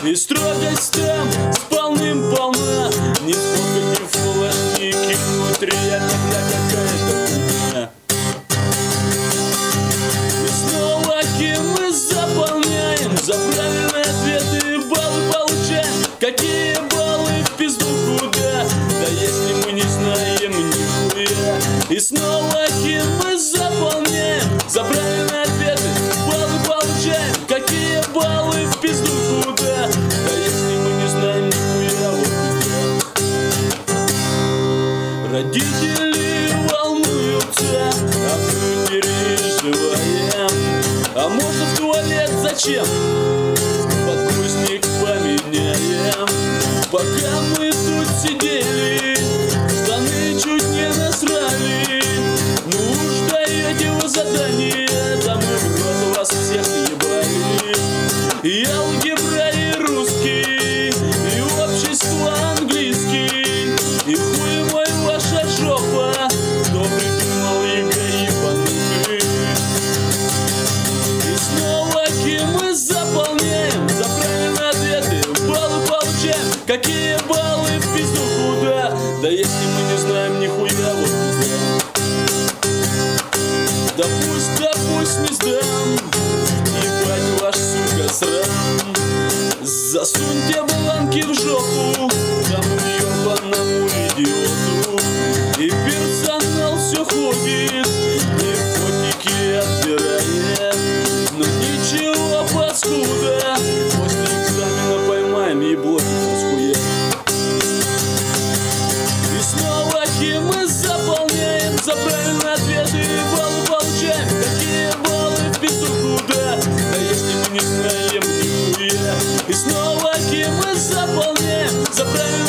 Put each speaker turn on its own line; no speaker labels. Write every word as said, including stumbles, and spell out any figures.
И строгость там с полным-полна. Не сфоткать, не флэш, не кинуть, реально какая-то хуйня. И снова кем мы заполняем, за правильные ответы баллы получаем. Какие баллы в пизду куда? Да если мы не знаем нихуя. И снова кем мы заполняем, за правильные ответы баллы получаем. Какие баллы в пизду куда? Да если мы не знаем нихуя, вот куда. Родители волнуются, а мы переживаем. А можно в туалет зачем? Подгузник поменяем. Пока мы тут сидели, штаны чуть не насрали. Ну уж даете вы задание, да мы в рот вас всех ебали. И алгебра, и русский, и общество английский, и хуй мой ваша жопа, кто придумал ЕГЭ ебанутый. И снова кем мы заполняем, за правильные ответы баллы получаем. Какие баллы в пизду куда? Да если мы не знаем нихуя, вот куда. Да пусть, да пусть не сдам, ебать ваш, сука, срам. Засуньте бланки в жопу тому ебаному идиоту. И персонал все ходит, и фотики отбирает. Но ничего, паскуда, после экзамена поймаем еблоки посхуя. И снова кем мы заполняем, за правильные ответы баллы получаем. Какие баллы в пизду куда? Да если мы не знаем нихуя. И снова кем мы заполняем, за правильные